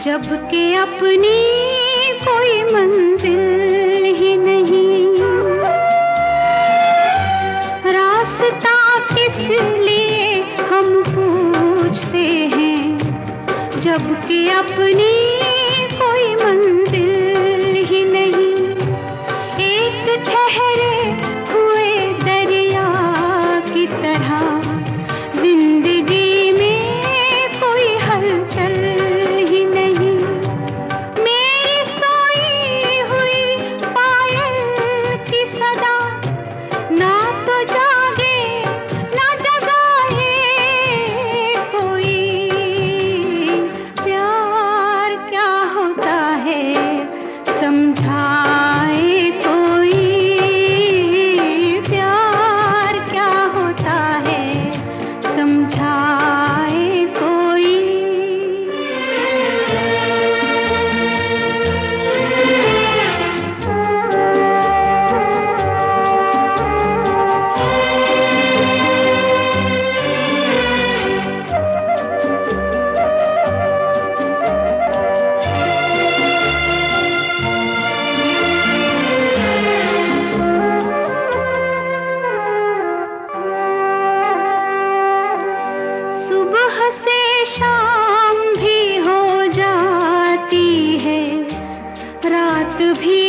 जब के अपनी कोई मंजिल ही नहीं, रास्ता किस लिए हम पूछते हैं, जब के अपनी कोई मंजिल ही नहीं। एक ठहरे हुए दरिया की तरह जिंदगी में कोई हलचल ही नहीं। मेरी सोई हुई पायल की सदा ना तो जागे ना जगाए कोई। प्यार क्या होता है समझाए कोई, प्यार क्या होता है समझाए कोई। सुबह से शाम भी हो जाती है, रात भी